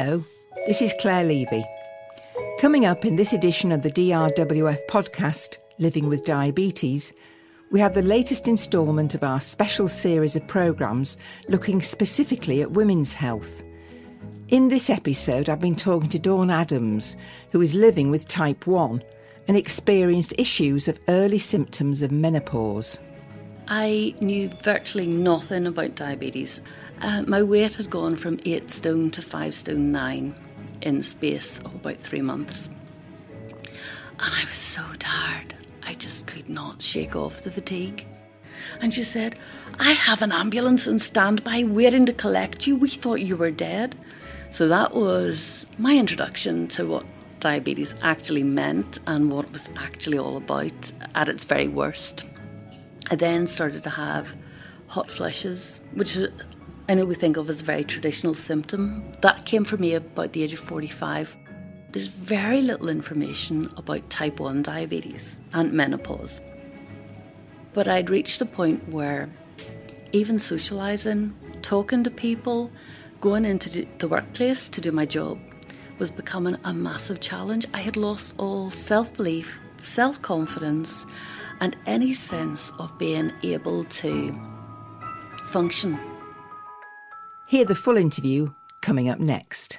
Hello, this is Claire Levy. Coming up in this edition of the DRWF podcast, Living with Diabetes, we have the latest instalment of our special series of programmes looking specifically at women's health. In this episode, I've been talking to Dawn Adams, who is living with type 1 and experienced issues of early symptoms of menopause. I knew virtually nothing about diabetes. My weight had gone from 8 stone to 5 stone 9 in the space of about 3 months. And I was so tired. I just could not shake off the fatigue. And she said, "I have an ambulance in standby waiting to collect you. We thought you were dead." So that was my introduction to what diabetes actually meant and what it was actually all about at its very worst. I then started to have hot flushes, which I know we think of as a very traditional symptom. That came for me about the age of 45. There's very little information about type 1 diabetes and menopause. But I'd reached a point where even socialising, talking to people, going into the workplace to do my job was becoming a massive challenge. I had lost all self-belief, self-confidence, and any sense of being able to function. Hear the full interview coming up next.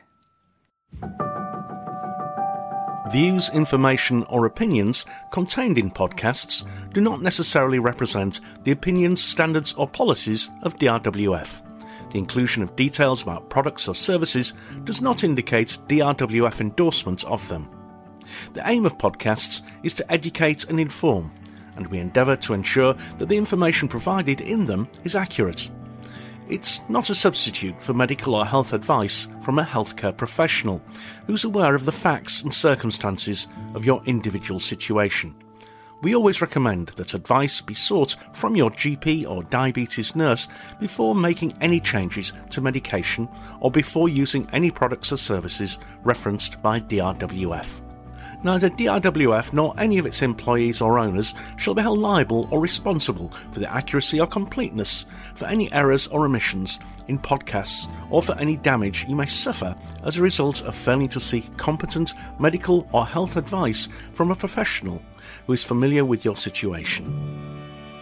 Views, information or opinions contained in podcasts do not necessarily represent the opinions, standards or policies of DRWF. The inclusion of details about products or services does not indicate DRWF endorsement of them. The aim of podcasts is to educate and inform, and we endeavour to ensure that the information provided in them is accurate. It's not a substitute for medical or health advice from a healthcare professional who's aware of the facts and circumstances of your individual situation. We always recommend that advice be sought from your GP or diabetes nurse before making any changes to medication or before using any products or services referenced by DRWF. Neither DRWF nor any of its employees or owners shall be held liable or responsible for the accuracy or completeness, for any errors or omissions in podcasts, or for any damage you may suffer as a result of failing to seek competent medical or health advice from a professional who is familiar with your situation.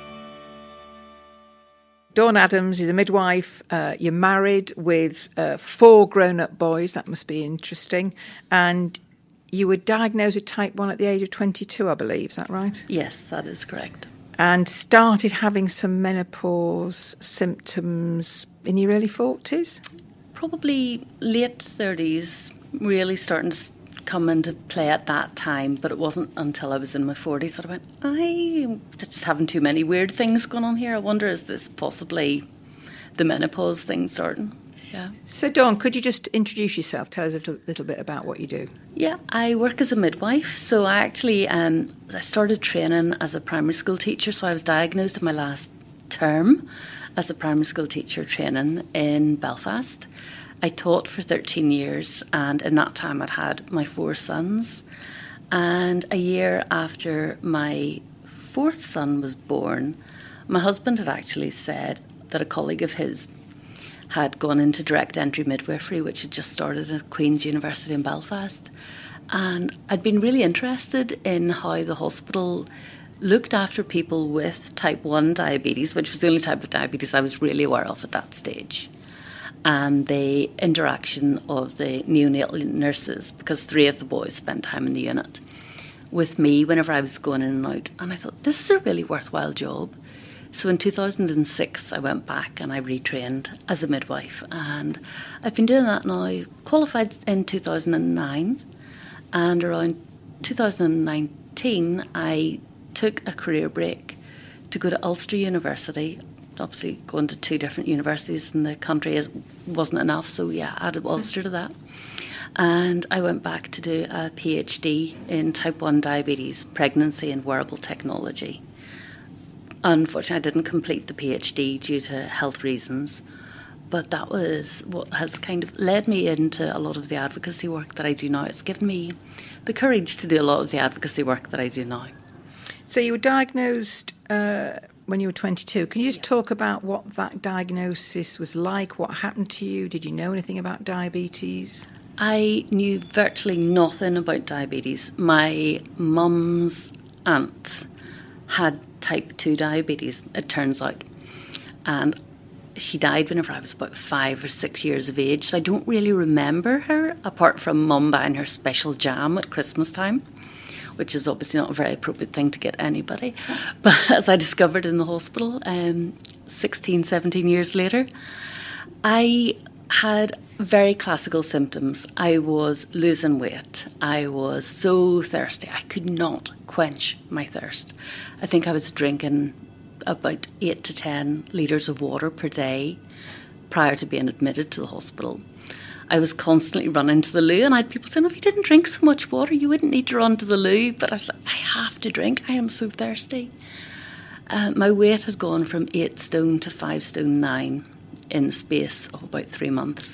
Dawn Adams is a midwife. You're married with 4 grown-up boys. That must be interesting. And you were diagnosed with type 1 at the age of 22, I believe. Is that right? Yes, that is correct. And started having some menopause symptoms in your early 40s? Probably late 30s, really starting to come into play at that time, but it wasn't until I was in my 40s that I went, I'm just having too many weird things going on here. I wonder, is this possibly the menopause thing starting? Yeah. So Dawn, could you just introduce yourself? Tell us a little bit about what you do. Yeah, I work as a midwife. So I actually I started training as a primary school teacher. So I was diagnosed in my last term as a primary school teacher training in Belfast. I taught for 13 years, and in that time I'd had my 4 sons. And a year after my 4th son was born, my husband had actually said that a colleague of his had gone into direct entry midwifery, which had just started at Queen's University in Belfast. And I'd been really interested in how the hospital looked after people with type 1 diabetes, which was the only type of diabetes I was really aware of at that stage. And the interaction of the neonatal nurses, because 3 of the boys spent time in the unit with me whenever I was going in and out. And I thought, this is a really worthwhile job. So in 2006, I went back and I retrained as a midwife. And I've been doing that now, qualified in 2009. And around 2019, I took a career break to go to Ulster University. Obviously, going to 2 different universities in the country wasn't enough, so yeah, I added Ulster to that. And I went back to do a PhD in type 1 diabetes, pregnancy and wearable technology. Unfortunately, I didn't complete the PhD due to health reasons, but that was what has kind of led me into a lot of the advocacy work that I do now. It's given me the courage to do a lot of the advocacy work that I do now. So you were diagnosed when you were 22. Can you just talk about what that diagnosis was like? What happened to you? Did you know anything about diabetes? I knew virtually nothing about diabetes. My mum's aunt had type 2 diabetes, it turns out. And she died whenever I was about 5 or 6 years of age. So I don't really remember her, apart from Mum buying her special jam at Christmas time, which is obviously not a very appropriate thing to get anybody. But as I discovered in the hospital 16, 17 years later, I had very classical symptoms. I was losing weight. I was so thirsty. I could not quench my thirst. I think I was drinking about 8 to 10 litres of water per day prior to being admitted to the hospital. I was constantly running to the loo, and I had people saying, if you didn't drink so much water, you wouldn't need to run to the loo. But I was like, I have to drink. I am so thirsty. My weight had gone from 8 stone to 5 stone 9 in the space of about 3 months.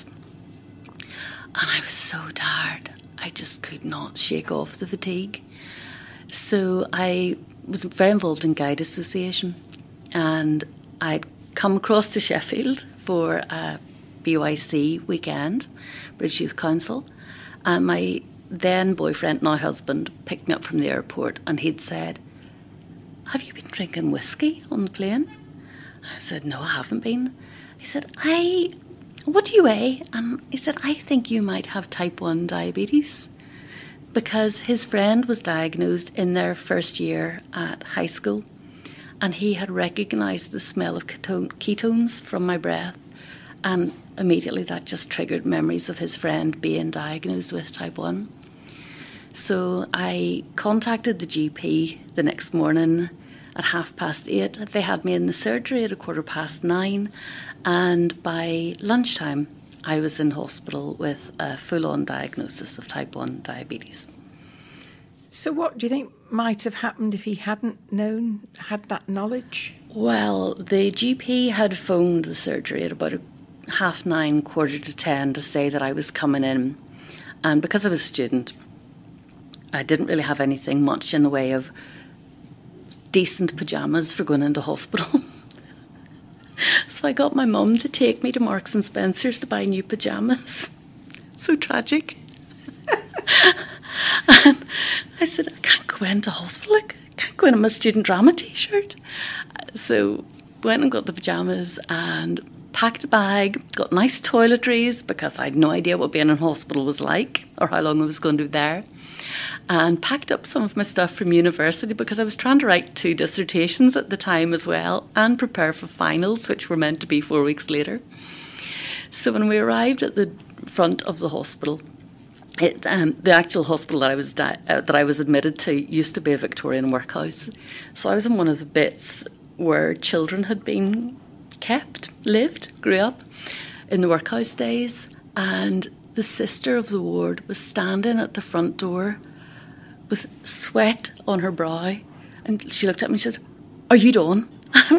And I was so tired. I just could not shake off the fatigue. So I was very involved in Guide Association, and I'd come across to Sheffield for a BYC weekend, British Youth Council, and my then boyfriend, now husband, picked me up from the airport, and he'd said, have you been drinking whiskey on the plane? I said, no, I haven't been. He said, what do you weigh? And he said, I think you might have type 1 diabetes, because his friend was diagnosed in their first year at high school, and he had recognised the smell of ketones from my breath, and immediately that just triggered memories of his friend being diagnosed with type 1. So I contacted the GP the next morning at 8:30. They had me in the surgery at 9:15, and by lunchtime I was in hospital with a full-on diagnosis of type 1 diabetes. So what do you think might have happened if he hadn't had that knowledge? Well, the GP had phoned the surgery at about 9:30, 9:45 to say that I was coming in. And because I was a student, I didn't really have anything much in the way of decent pyjamas for going into hospital. So I got my mum to take me to Marks and Spencer's to buy new pyjamas. So tragic. And I said, I can't go into hospital. I can't go in my student drama T-shirt. So went and got the pyjamas and packed a bag, got nice toiletries because I had no idea what being in hospital was like or how long I was going to be there. And packed up some of my stuff from university because I was trying to write 2 dissertations at the time as well and prepare for finals, which were meant to be 4 weeks later. So when we arrived at the front of the hospital, the actual hospital that I was admitted to used to be a Victorian workhouse. So I was in one of the bits where children had been kept, lived, grew up in the workhouse days, and the sister of the ward was standing at the front door with sweat on her brow, and she looked at me and said, "Are you done?"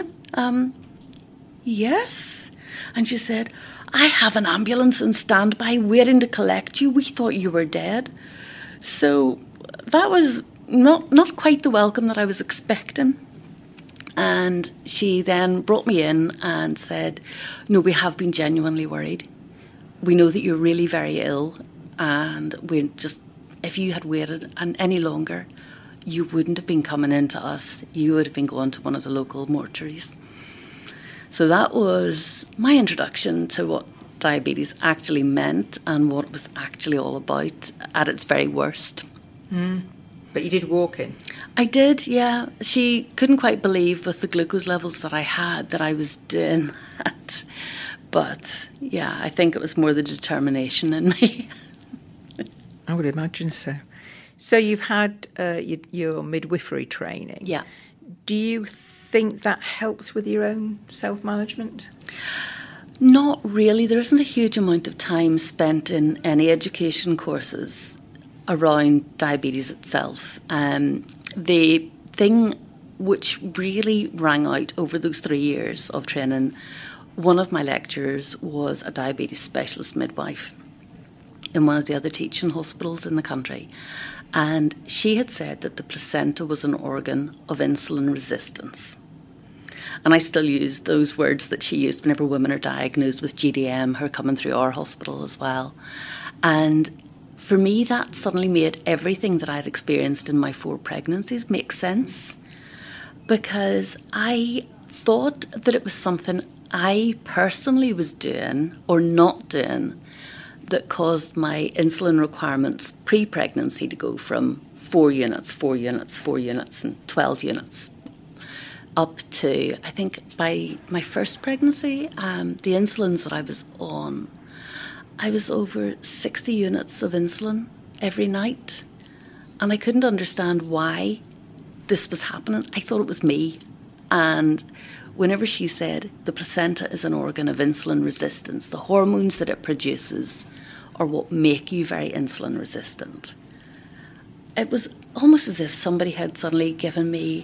Yes. And she said, "I have an ambulance in standby waiting to collect you. We thought you were dead." So that was not quite the welcome that I was expecting. And she then brought me in and said, "No, we have been genuinely worried. We know that you're really very ill, and if you had waited any longer, you wouldn't have been coming in to us. You would have been going to one of the local mortuaries." So that was my introduction to what diabetes actually meant and what it was actually all about at its very worst. But you did walk in? I did, yeah. She couldn't quite believe with the glucose levels that I had that I was doing that. But yeah, I think it was more the determination in me. I would imagine so. So you've had your midwifery training. Yeah. Do you think that helps with your own self-management? Not really. There isn't a huge amount of time spent in any education courses around diabetes itself. The thing which really rang out over those 3 years of training, one of my lecturers was a diabetes specialist midwife in one of the other teaching hospitals in the country. And she had said that the placenta was an organ of insulin resistance. And I still use those words that she used whenever women are diagnosed with GDM, her coming through our hospital as well. And for me, that suddenly made everything that I'd experienced in my 4 pregnancies make sense, because I thought that it was something I personally was doing or not doing that caused my insulin requirements pre-pregnancy to go from 4 units, 4 units, 4 units and 12 units up to, I think by my first pregnancy, the insulins that I was on, I was over 60 units of insulin every night, and I couldn't understand why this was happening. I thought it was me. And whenever she said the placenta is an organ of insulin resistance, the hormones that it produces are what make you very insulin resistant, it was almost as if somebody had suddenly given me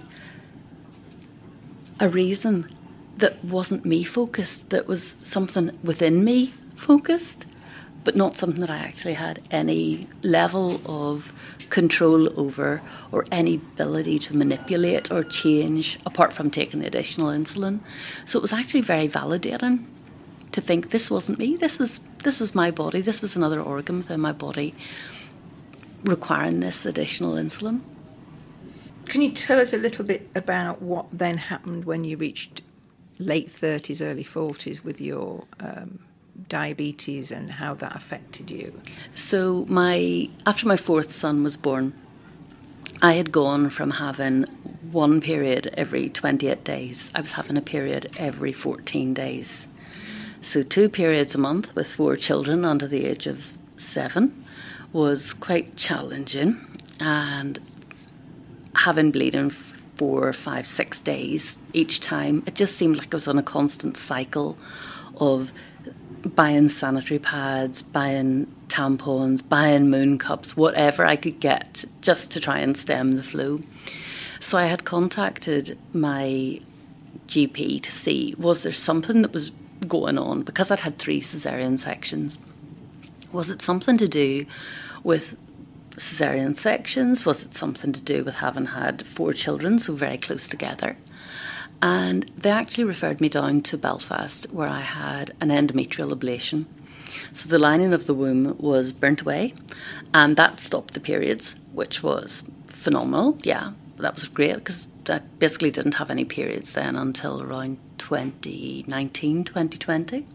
a reason that wasn't me focused, that was something within me focused, but not something that I actually had any level of control over or any ability to manipulate or change apart from taking the additional insulin. So it was actually very validating to think this wasn't me, this was my body, this was another organ within my body requiring this additional insulin. Can you tell us a little bit about what then happened when you reached late 30s, early 40s with your diabetes and how that affected you? So after my 4th son was born, I had gone from having one period every 28 days. I was having a period every 14 days. So 2 periods a month with 4 children under the age of 7 was quite challenging, and having bleeding 4, 5, 6 days each time, it just seemed like I was on a constant cycle of buying sanitary pads, buying tampons, buying moon cups, whatever I could get just to try and stem the flow. So I had contacted my GP to see, was there something that was going on? Because I'd had 3 caesarean sections. Was it something to do with caesarean sections? Was it something to do with having had 4 children so very close together? And they actually referred me down to Belfast, where I had an endometrial ablation. So the lining of the womb was burnt away, and that stopped the periods, which was phenomenal. Yeah, that was great, because I basically didn't have any periods then until around 2019, 2020.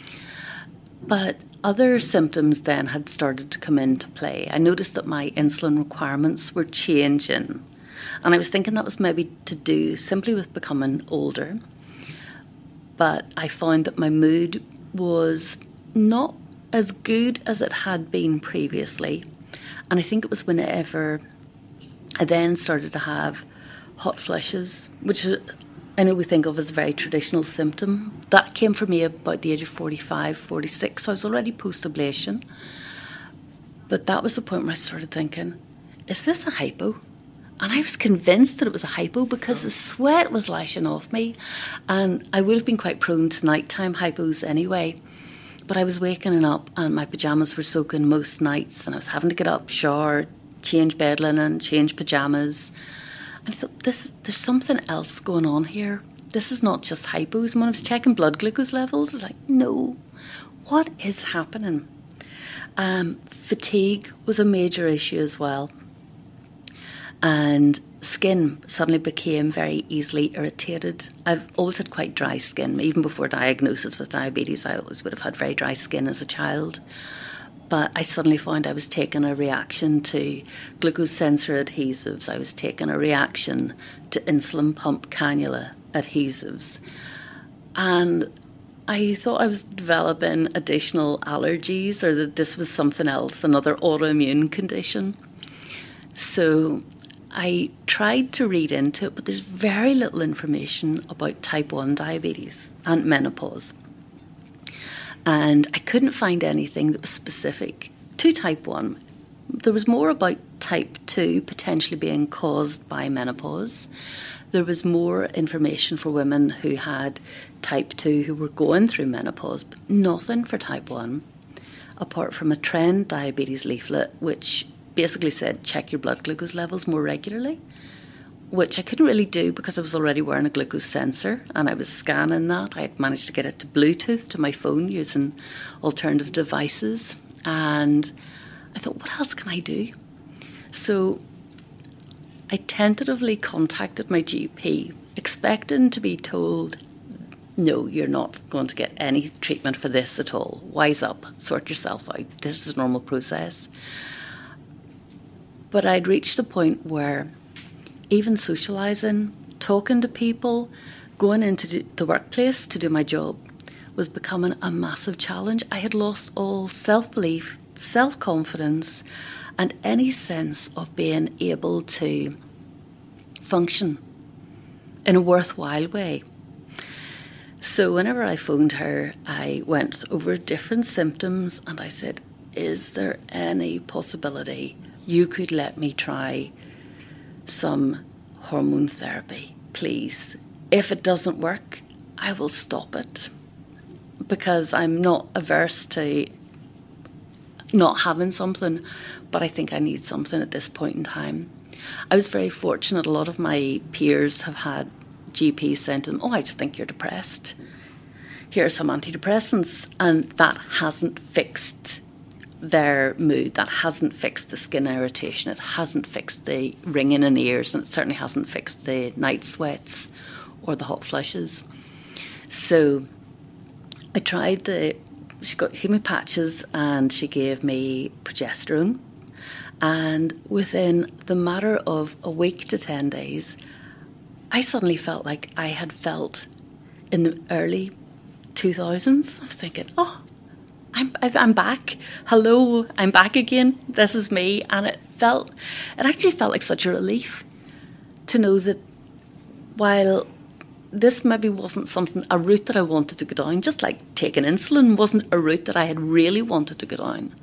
But other symptoms then had started to come into play. I noticed that my insulin requirements were changing, and I was thinking that was maybe to do simply with becoming older. But I found that my mood was not as good as it had been previously. And I think it was whenever I then started to have hot flushes, which I know we think of as a very traditional symptom. That came for me about the age of 45, 46. So I was already post-ablation. But that was the point where I started thinking, is this a hypo? And I was convinced that it was a hypo because the sweat was lashing off me. And I would have been quite prone to nighttime hypos anyway. But I was waking up and my pyjamas were soaking most nights. And I was having to get up, shower, change bed linen, change pyjamas. And I thought, there's something else going on here. This is not just hypos. And when I was checking blood glucose levels, I was like, no, what is happening? Fatigue was a major issue as well. And skin suddenly became very easily irritated. I've always had quite dry skin. Even before diagnosis with diabetes, I always would have had very dry skin as a child. But I suddenly found I was taking a reaction to glucose sensor adhesives. I was taking a reaction to insulin pump cannula adhesives. And I thought I was developing additional allergies, or that this was something else, another autoimmune condition. So I tried to read into it, but there's very little information about type 1 diabetes and menopause. And I couldn't find anything that was specific to type 1. There was more about type 2 potentially being caused by menopause. There was more information for women who had type 2 who were going through menopause, but nothing for type 1, apart from a trend diabetes leaflet, which basically said check your blood glucose levels more regularly, which I couldn't really do because I was already wearing a glucose sensor and I was scanning that. I had managed to get it to Bluetooth to my phone using alternative devices, and I thought, what else can I do? So I tentatively contacted my GP, expecting to be told, no, you're not going to get any treatment for this at all. Wise up, sort yourself out. This is a normal process. But I'd reached a point where even socialising, talking to people, going into the workplace to do my job was becoming a massive challenge. I had lost all self-belief, self-confidence, and any sense of being able to function in a worthwhile way. So whenever I phoned her, I went over different symptoms and I said, is there any possibility you could let me try some hormone therapy, please? If it doesn't work, I will stop it, because I'm not averse to not having something, but I think I need something at this point in time. I was very fortunate. A lot of my peers have had GPs saying to them, I just think you're depressed. Here are some antidepressants. And that hasn't fixed their mood. That hasn't fixed the skin irritation. It hasn't fixed the ringing in the ears, and it certainly hasn't fixed the night sweats or the hot flushes. So I tried she gave me patches and she gave me progesterone. And within the matter of a week to 10 days, I suddenly felt like I had felt in the early 2000s. I was thinking, I'm back. Hello, I'm back again. This is me. And it actually felt like such a relief to know that while this maybe wasn't a route that I wanted to go down, just like taking insulin wasn't a route that I had really wanted to go down.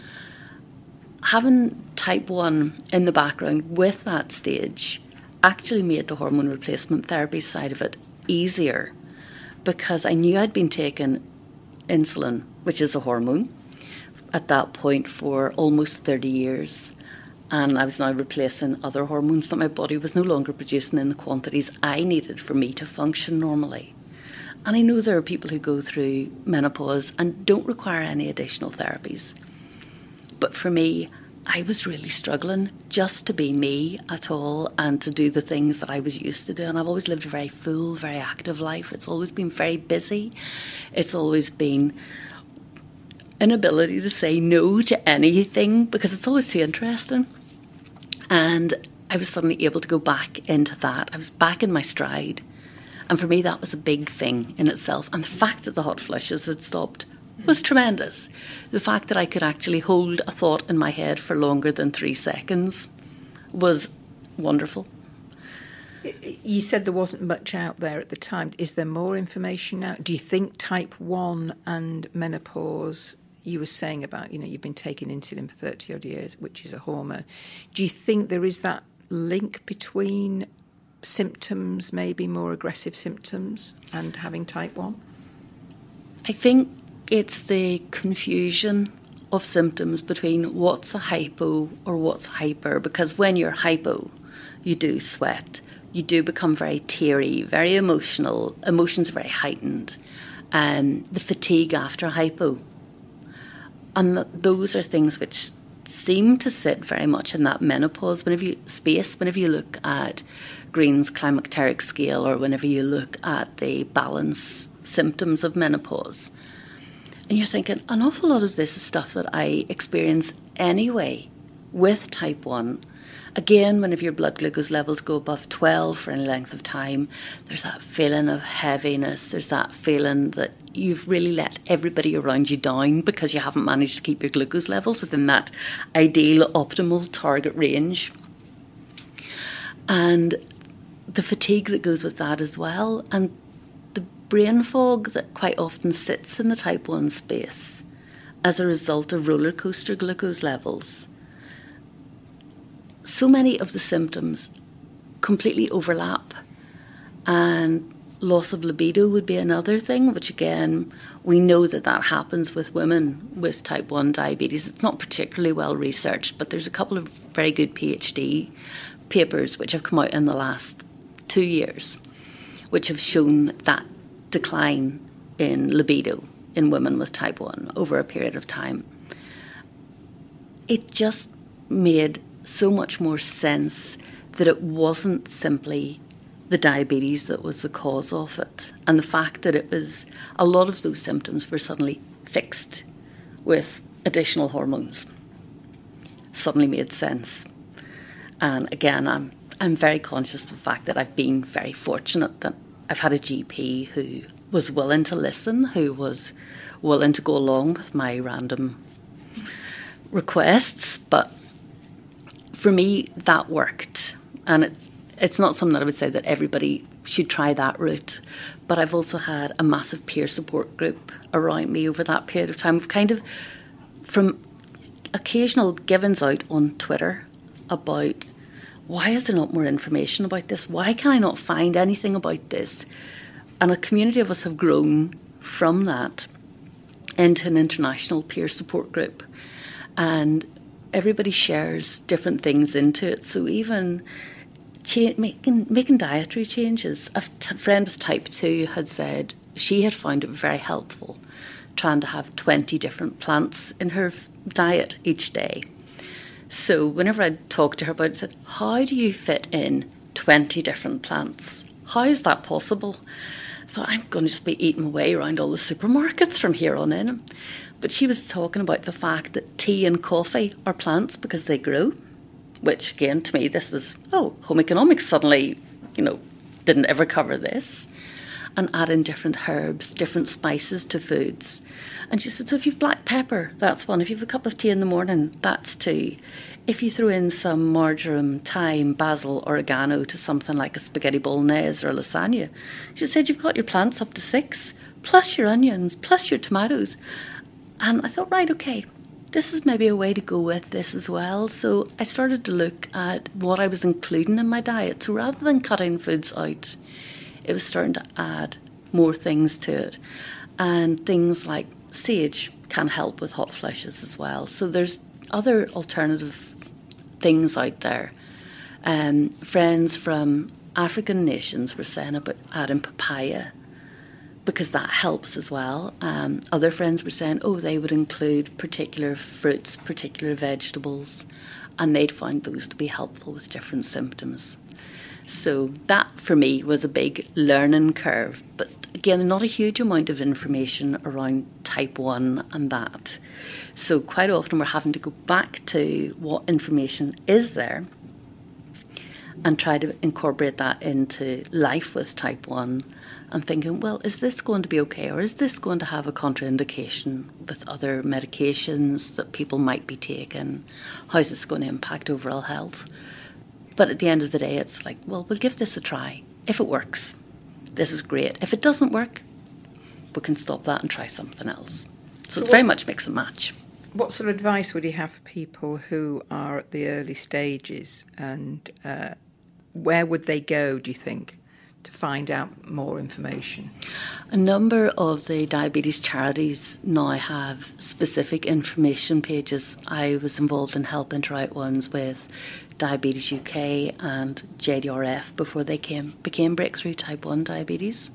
Having type 1 in the background with that stage actually made the hormone replacement therapy side of it easier, because I knew I'd been taking insulin, which is a hormone, at that point for almost 30 years. And I was now replacing other hormones that my body was no longer producing in the quantities I needed for me to function normally. And I know there are people who go through menopause and don't require any additional therapies. But for me, I was really struggling just to be me at all and to do the things that I was used to do. And I've always lived a very full, very active life. It's always been very busy. It's always been an ability to say no to anything because it's always too interesting. And I was suddenly able to go back into that. I was back in my stride. And for me, that was a big thing in itself. And the fact that the hot flushes had stopped was tremendous. The fact that I could actually hold a thought in my head for longer than 3 seconds was wonderful. You said there wasn't much out there at the time. Is there more information now? Do you think type 1 and menopause, you were saying about, you've been taking insulin for 30 odd years, which is a hormone. Do you think there is that link between symptoms, maybe more aggressive symptoms, and having type 1? I think it's the confusion of symptoms between what's a hypo or what's hyper, because when you're hypo, you do sweat, you do become very teary, very emotional, emotions are very heightened, the fatigue after hypo. And those are things which seem to sit very much in that menopause. Whenever you look at Green's climacteric scale, or whenever you look at the balance symptoms of menopause, and you're thinking, an awful lot of this is stuff that I experience anyway with type 1. Again, whenever your blood glucose levels go above 12 for any length of time, there's that feeling of heaviness. There's that feeling that you've really let everybody around you down because you haven't managed to keep your glucose levels within that ideal, optimal target range. And the fatigue that goes with that as well, and brain fog that quite often sits in the type 1 space as a result of roller coaster glucose levels. So many of the symptoms completely overlap, and loss of libido would be another thing, which again, we know that happens with women with type 1 diabetes. It's not particularly well researched, but there's a couple of very good PhD papers which have come out in the last 2 years, which have shown that decline in libido in women with type 1 over a period of time. it just made so much more sense that it wasn't simply the diabetes that was the cause of it, and the fact that it was a lot of those symptoms were suddenly fixed with additional hormones suddenly made sense. And again, I'm very conscious of the fact that I've been very fortunate that I've had a GP who was willing to listen, who was willing to go along with my random requests. But for me, that worked. And it's not something that I would say that everybody should try that route. But I've also had a massive peer support group around me over that period of time. We've kind of, from occasional givens out on Twitter about why is there not more information about this? Why can I not find anything about this? And a community of us have grown from that into an international peer support group. And everybody shares different things into it. So even making dietary changes. A friend with type 2 had said she had found it very helpful trying to have 20 different plants in her diet each day. So whenever I'd talk to her about it, I said, how do you fit in 20 different plants? How is that possible? So I'm going to just be eating my way around all the supermarkets from here on in. But she was talking about the fact that tea and coffee are plants because they grow, which again, to me, this was, home economics suddenly, didn't ever cover this. And adding different herbs, different spices to foods. And she said, so if you've black pepper, that's one. If you've a cup of tea in the morning, that's two. If you throw in some marjoram, thyme, basil, oregano to something like a spaghetti bolognese or a lasagna, she said you've got your plants up to 6, plus your onions, plus your tomatoes. And I thought, right, okay, this is maybe a way to go with this as well. So I started to look at what I was including in my diet. So rather than cutting foods out, it was starting to add more things to it. And things like sage can help with hot flushes as well. So there's other alternative things out there. Friends from African nations were saying about adding papaya because that helps as well. Other friends were saying, they would include particular fruits, particular vegetables, and they'd find those to be helpful with different symptoms. So that, for me, was a big learning curve. But again, not a huge amount of information around type 1 and that. So quite often we're having to go back to what information is there and try to incorporate that into life with type 1 and thinking, well, is this going to be okay? Or is this going to have a contraindication with other medications that people might be taking? How is this going to impact overall health? But at the end of the day, it's like, well, we'll give this a try. If it works, this is great. If it doesn't work, we can stop that and try something else. So it's very much mix and match. What sort of advice would you have for people who are at the early stages, and where would they go, do you think, to find out more information? A number of the diabetes charities now have specific information pages. I was involved in helping to write ones with Diabetes UK and JDRF before they became Breakthrough Type 1 Diabetes,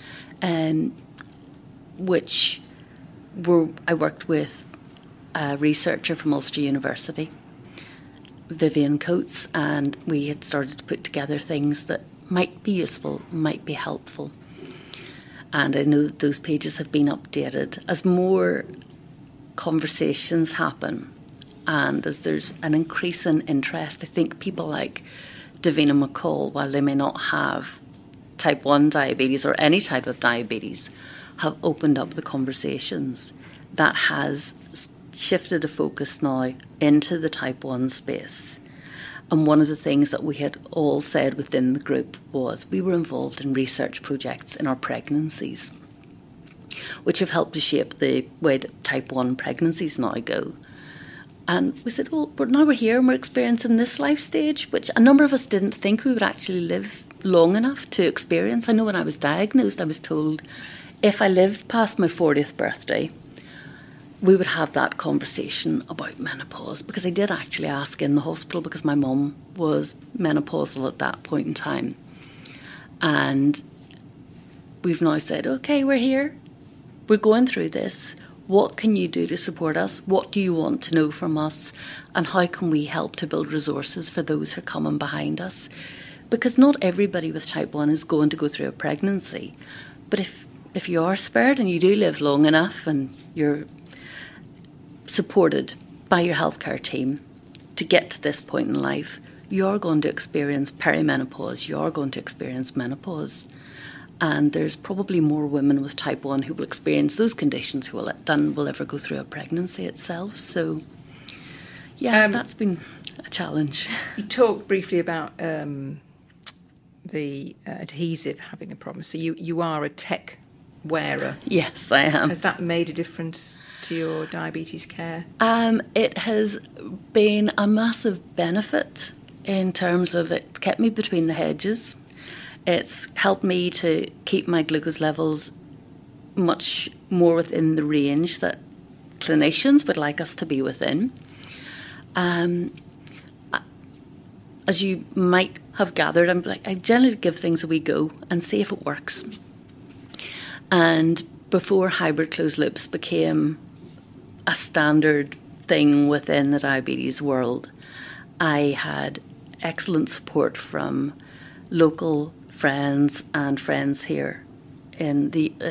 which I worked with a researcher from Ulster University, Vivian Coates, and we had started to put together things that might be useful, might be helpful. And I know that those pages have been updated as more conversations happen. And as there's an increase in interest, I think people like Davina McCall, while they may not have type 1 diabetes or any type of diabetes, have opened up the conversations. That has shifted a focus now into the type 1 space. And one of the things that we had all said within the group was we were involved in research projects in our pregnancies, which have helped to shape the way that type 1 pregnancies now go. And we said, well, now we're here and we're experiencing this life stage, which a number of us didn't think we would actually live long enough to experience. I know when I was diagnosed, I was told if I lived past my 40th birthday, we would have that conversation about menopause, because I did actually ask in the hospital because my mum was menopausal at that point in time. And we've now said, okay, we're here. We're going through this. What can you do to support us? What do you want to know from us? And how can we help to build resources for those who are coming behind us? Because not everybody with type 1 is going to go through a pregnancy. But if you are spared and you do live long enough and you're supported by your healthcare team to get to this point in life, you're going to experience perimenopause, you're going to experience menopause. And there's probably more women with type 1 who will experience those conditions than will ever go through a pregnancy itself. So, yeah, that's been a challenge. You talked briefly about the adhesive having a problem. So you are a tech wearer. Yes, I am. Has that made a difference to your diabetes care? It has been a massive benefit in terms of it kept me between the hedges. It's helped me to keep my glucose levels much more within the range that clinicians would like us to be within. As you might have gathered, I generally give things a wee go and see if it works. And before hybrid closed loops became a standard thing within the diabetes world, I had excellent support from local friends and friends here in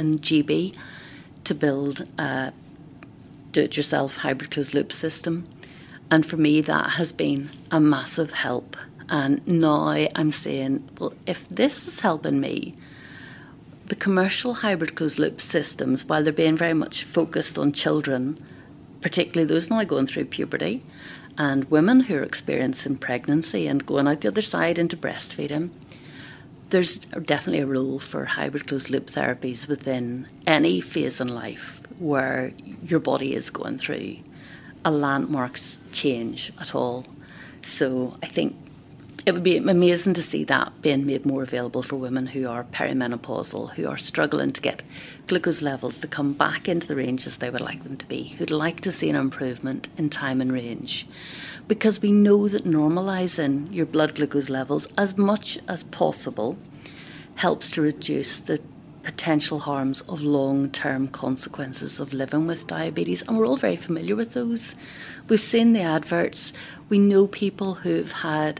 GB to build a do-it-yourself hybrid closed loop system. And for me, that has been a massive help. And now I'm saying, well, if this is helping me, the commercial hybrid closed loop systems, while they're being very much focused on children, particularly those now going through puberty, and women who are experiencing pregnancy and going out the other side into breastfeeding, there's definitely a role for hybrid closed loop therapies within any phase in life where your body is going through a landmark change at all. So I think it would be amazing to see that being made more available for women who are perimenopausal, who are struggling to get glucose levels to come back into the ranges they would like them to be, who'd like to see an improvement in time and range. Because we know that normalising your blood glucose levels as much as possible helps to reduce the potential harms of long-term consequences of living with diabetes. And we're all very familiar with those. We've seen the adverts. We know people who've had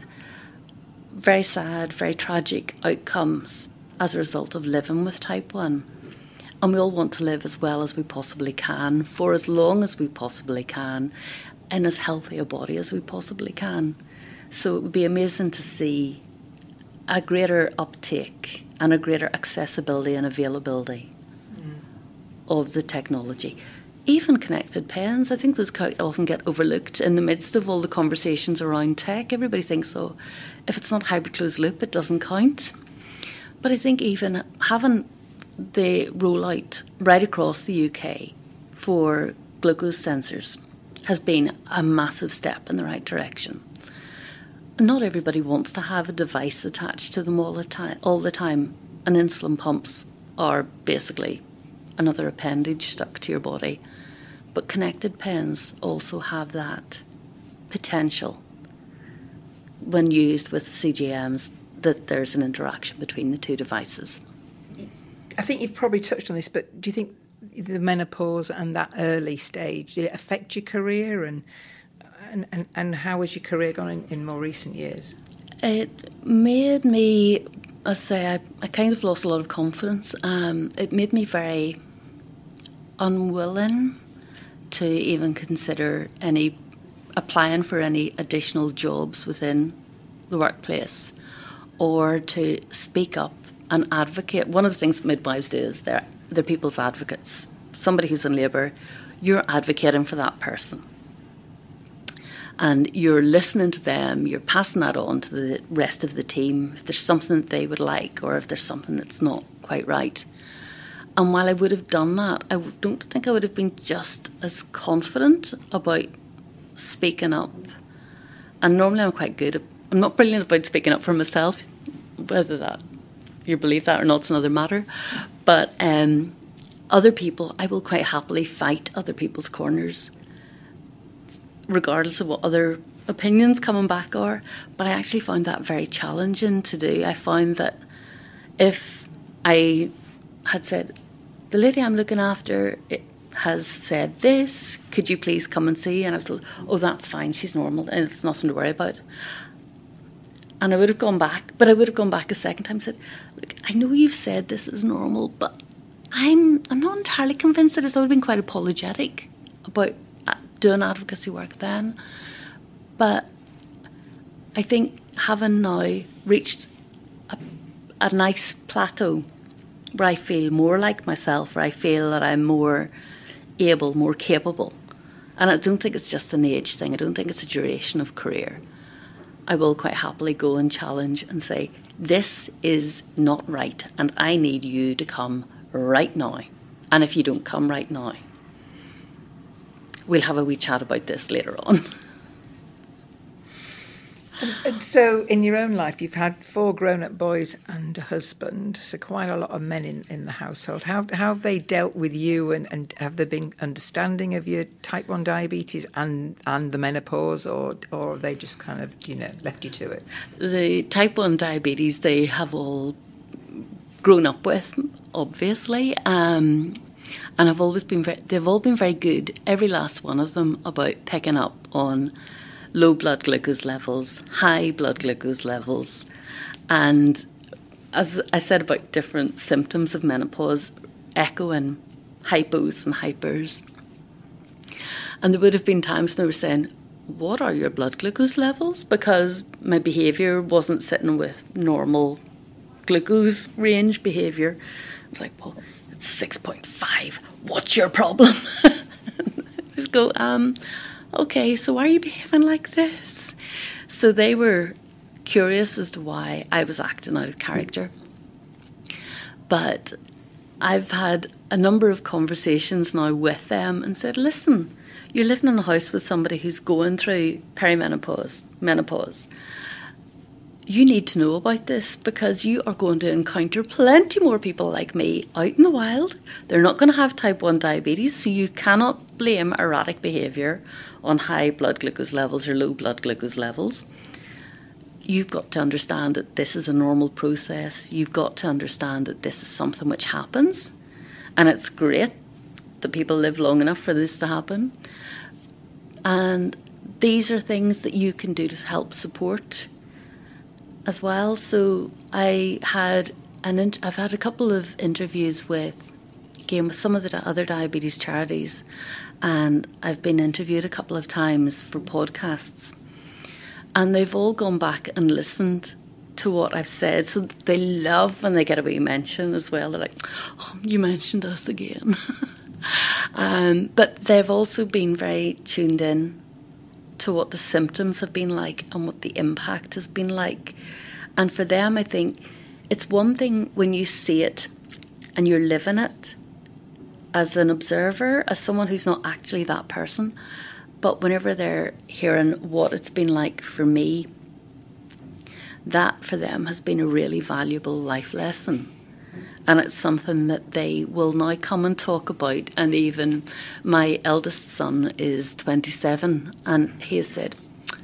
very sad, very tragic outcomes as a result of living with type 1. And we all want to live as well as we possibly can, for as long as we possibly can, in as healthy a body as we possibly can. So it would be amazing to see a greater uptake and a greater accessibility and availability of the technology. Even connected pens, I think those often get overlooked in the midst of all the conversations around tech. Everybody thinks, oh, if it's not hybrid closed loop, it doesn't count. But I think even having the rollout right across the UK for glucose sensors has been a massive step in the right direction. Not everybody wants to have a device attached to them all the time, and insulin pumps are basically another appendage stuck to your body. But connected pens also have that potential when used with CGMs, that there's an interaction between the two devices. I think you've probably touched on this, but do you think the menopause and that early stage, did it affect your career, and how has your career gone in more recent years? It made me, I say, I kind of lost a lot of confidence. It made me very unwilling to even consider applying for any additional jobs within the workplace, or to speak up and advocate. One of the things midwives do is they're people's advocates. Somebody who's in labour, you're advocating for that person. And you're listening to them, you're passing that on to the rest of the team if there's something that they would like, or if there's something that's not quite right. And while I would have done that, I don't think I would have been just as confident about speaking up. And normally I'm not brilliant about speaking up for myself, whether that you believe that or not is another matter. But other people, I will quite happily fight other people's corners, regardless of what other opinions coming back are. But I actually found that very challenging to do. I found that if I had said, the lady I'm looking after, has said this, could you please come and see? And I was like, oh, that's fine, she's normal, and it's nothing to worry about. And I would have gone back, but I would have gone back a second time and said, look, I know you've said this is normal, but I'm not entirely convinced that it's. I would have been quite apologetic about doing advocacy work then. But I think having now reached a nice plateau where I feel more like myself, where I feel that I'm more able, more capable. And I don't think it's just an age thing. I don't think it's a duration of career. I will quite happily go and challenge and say, this is not right, and I need you to come right now. And if you don't come right now, we'll have a wee chat about this later on. And so in your own life, you've had 4 grown-up boys and a husband, so quite a lot of men in the household. How have they dealt with you, and have they been understanding of your type 1 diabetes and the menopause, or have they just kind of, left you to it? The type 1 diabetes they have all grown up with, obviously, and have always been they've all been very good, every last one of them, about picking up on low blood glucose levels, high blood glucose levels, and as I said about different symptoms of menopause, echoing hypos and hypers. And there would have been times they were saying, what are your blood glucose levels? Because my behaviour wasn't sitting with normal glucose range behaviour. I was like, well, it's 6.5. What's your problem? Just go, okay, so why are you behaving like this? So they were curious as to why I was acting out of character. But I've had a number of conversations now with them and said, listen, you're living in a house with somebody who's going through perimenopause, menopause. You need to know about this, because you are going to encounter plenty more people like me out in the wild. They're not going to have type 1 diabetes, so you cannot blame erratic behaviour on high blood glucose levels or low blood glucose levels. You've got to understand that this is a normal process. You've got to understand that this is something which happens, and it's great that people live long enough for this to happen. And these are things that you can do to help support as well. So I've had a couple of interviews with some of the other diabetes charities, and I've been interviewed a couple of times for podcasts, and they've all gone back and listened to what I've said. So they love when they get a wee mention as well. They're like, oh, you mentioned us again. But they've also been very tuned in to what the symptoms have been like and what the impact has been like. And for them, I think it's one thing when you see it and you're living it as an observer, as someone who's not actually that person. But whenever they're hearing what it's been like for me, that for them has been a really valuable life lesson. And it's something that they will now come and talk about. And even my eldest son is 27, and he has said,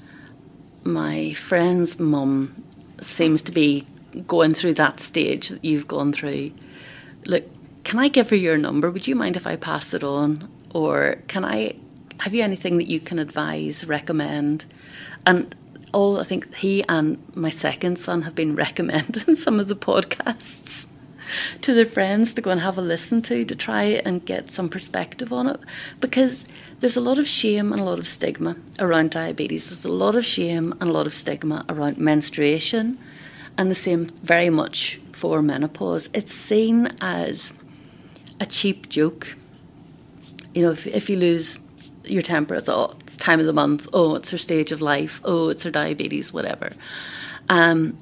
my friend's mum seems to be going through that stage that you've gone through. Look, can I give her your number? Would you mind if I pass it on? Or have you anything that you can advise, recommend? And I think he and my second son have been recommending some of the podcasts to their friends to go and have a listen to try and get some perspective on it, because there's a lot of shame and a lot of stigma around diabetes. There's a lot of shame and a lot of stigma around menstruation, and the same very much for menopause. It's seen as a cheap joke. You know, if you lose your temper, it's time of the month, it's her stage of life, it's her diabetes, whatever. And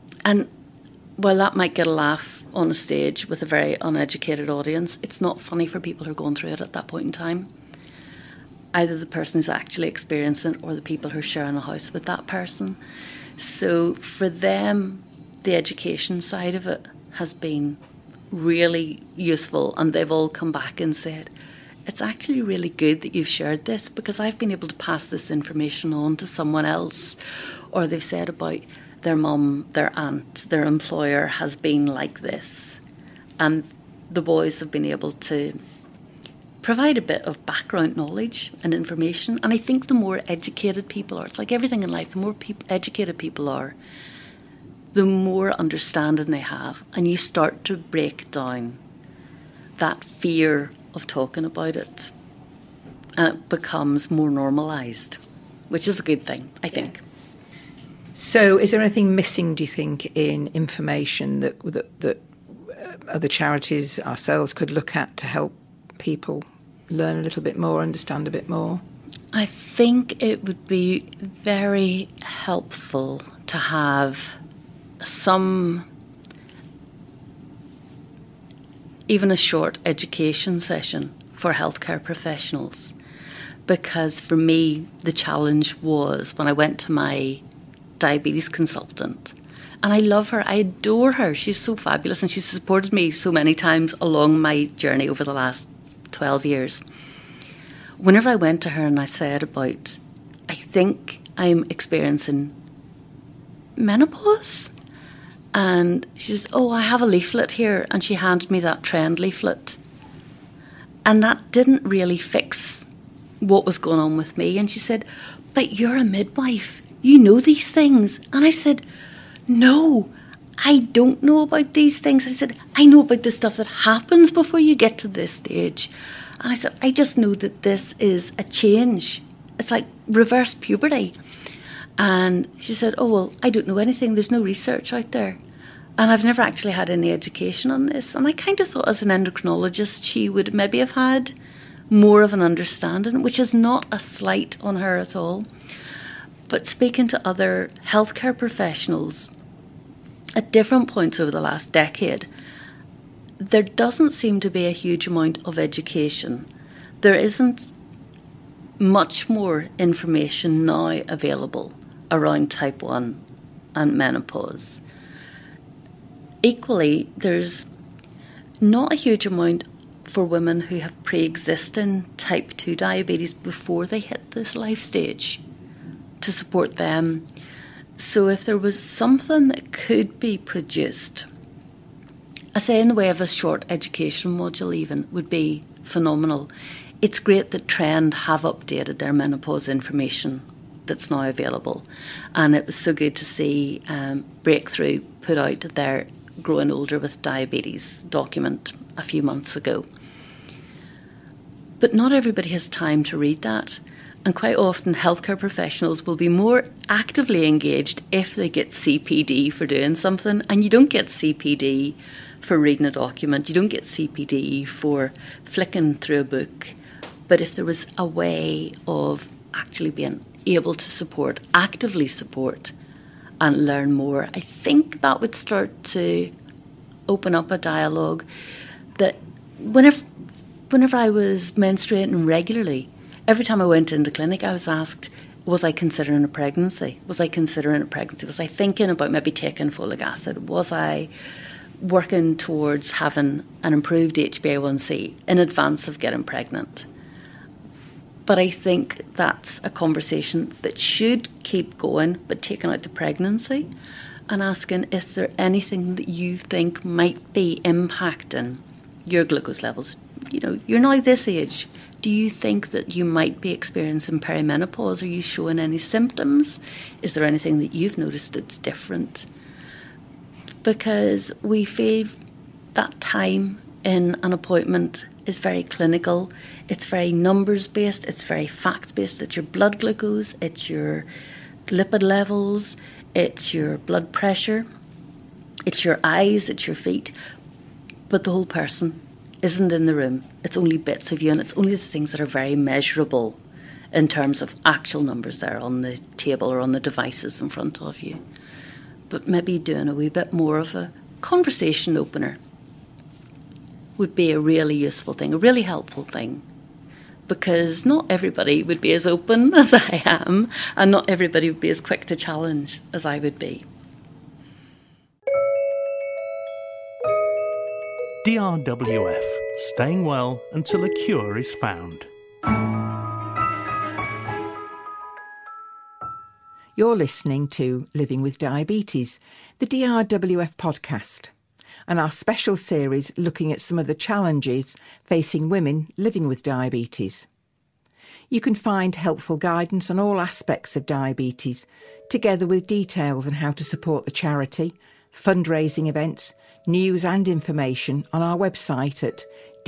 while that might get a laugh on a stage with a very uneducated audience, it's not funny for people who are going through it at that point in time. Either the person who's actually experiencing it or the people who are sharing a house with that person. So for them, the education side of it has been really useful, and they've all come back and said, it's actually really good that you've shared this, because I've been able to pass this information on to someone else. Or they've said about their mum, their aunt, their employer has been like this. And the boys have been able to provide a bit of background knowledge and information. And I think the more educated people are, it's like everything in life, the more educated people are, the more understanding they have. And you start to break down that fear of talking about it. And it becomes more normalised, which is a good thing, I think. So is there anything missing, do you think, in information that other charities, ourselves, could look at to help people learn a little bit more, understand a bit more? I think it would be very helpful to have even a short education session for healthcare professionals. Because for me, the challenge was when I went to my diabetes consultant, and I love her, I adore her, she's so fabulous, and she's supported me so many times along my journey over the last 12 years. Whenever I went to her and I said about, I think I'm experiencing menopause, and she says, oh, I have a leaflet here, and she handed me that trend leaflet, and that didn't really fix what was going on with me. And she said, but you're a midwife, you know these things. And I said, no, I don't know about these things. I said, I know about the stuff that happens before you get to this stage. And I said, I just know that this is a change. It's like reverse puberty. And she said, oh, well, I don't know anything. There's no research out there. And I've never actually had any education on this. And I kind of thought as an endocrinologist, she would maybe have had more of an understanding, which is not a slight on her at all. But speaking to other healthcare professionals at different points over the last decade, there doesn't seem to be a huge amount of education. There isn't much more information now available around type 1 and menopause. Equally, there's not a huge amount for women who have pre-existing type 2 diabetes before they hit this life stage to support them. So if there was something that could be produced, I say in the way of a short education module even, would be phenomenal. It's great that Trend have updated their menopause information that's now available. And it was so good to see Breakthrough put out their Growing Older with Diabetes document a few months ago. But not everybody has time to read that. And quite often healthcare professionals will be more actively engaged if they get CPD for doing something. And you don't get CPD for reading a document. You don't get CPD for flicking through a book. But if there was a way of actually being able to actively support and learn more, I think that would start to open up a dialogue that whenever I was menstruating regularly, every time I went into clinic, I was asked, was I considering a pregnancy? Was I thinking about maybe taking folic acid? Was I working towards having an improved HbA1c in advance of getting pregnant? But I think that's a conversation that should keep going, but taking out the pregnancy and asking, is there anything that you think might be impacting your glucose levels? You know, you're now this age. Do you think that you might be experiencing perimenopause? Are you showing any symptoms? Is there anything that you've noticed that's different? Because we feel that time in an appointment is very clinical. It's very numbers-based. It's very fact-based. It's your blood glucose. It's your lipid levels. It's your blood pressure. It's your eyes. It's your feet. But the whole person isn't in the room. It's only bits of you, and it's only the things that are very measurable in terms of actual numbers there on the table or on the devices in front of you. But maybe doing a wee bit more of a conversation opener would be a really useful thing, a really helpful thing, because not everybody would be as open as I am, and not everybody would be as quick to challenge as I would be. DRWF, staying well until a cure is found. You're listening to Living with Diabetes, the DRWF podcast. and our special series looking at some of the challenges facing women living with diabetes. You can find helpful guidance on all aspects of diabetes, together with details on how to support the charity, fundraising events, news and information on our website at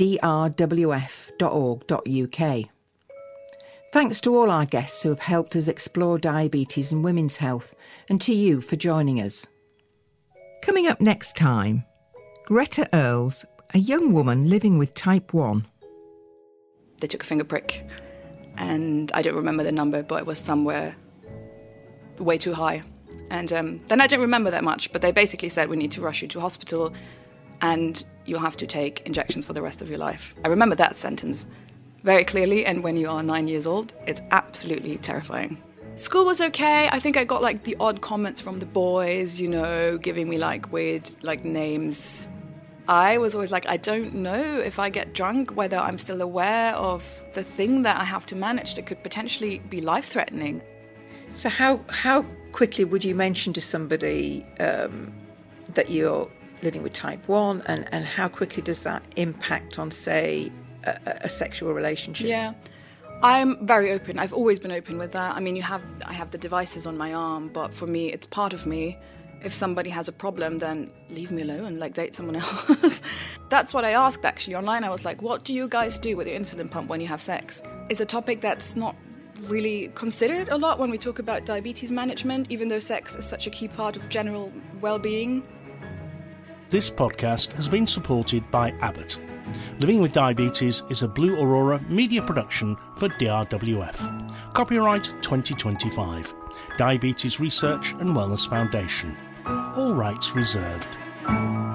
drwf.org.uk. Thanks to all our guests who have helped us explore diabetes and women's health, and to you for joining us. Coming up next time, Greta Earls, a young woman living with type 1. They took a finger prick, and I don't remember the number, but it was somewhere way too high. And then I didn't remember that much, but they basically said, we need to rush you to hospital and you'll have to take injections for the rest of your life. I remember that sentence very clearly, and when you are 9 years old, it's absolutely terrifying. School was okay. I think I got like the odd comments from the boys, you know, giving me like weird like names. I was always like, I don't know if I get drunk whether I'm still aware of the thing that I have to manage that could potentially be life-threatening. So how quickly would you mention to somebody that you're living with type 1, and how quickly does that impact on, say, a sexual relationship? Yeah, I'm very open. I've always been open with that. I mean, I have the devices on my arm, but for me, it's part of me. If somebody has a problem, then leave me alone, like date someone else. That's what I asked actually online. I was like, what do you guys do with your insulin pump when you have sex? It's a topic that's not really considered a lot when we talk about diabetes management, even though sex is such a key part of general well-being. This podcast has been supported by Abbott. Living with Diabetes is a Blue Aurora media production for DRWF. Copyright 2025. Diabetes Research and Wellness Foundation. All rights reserved.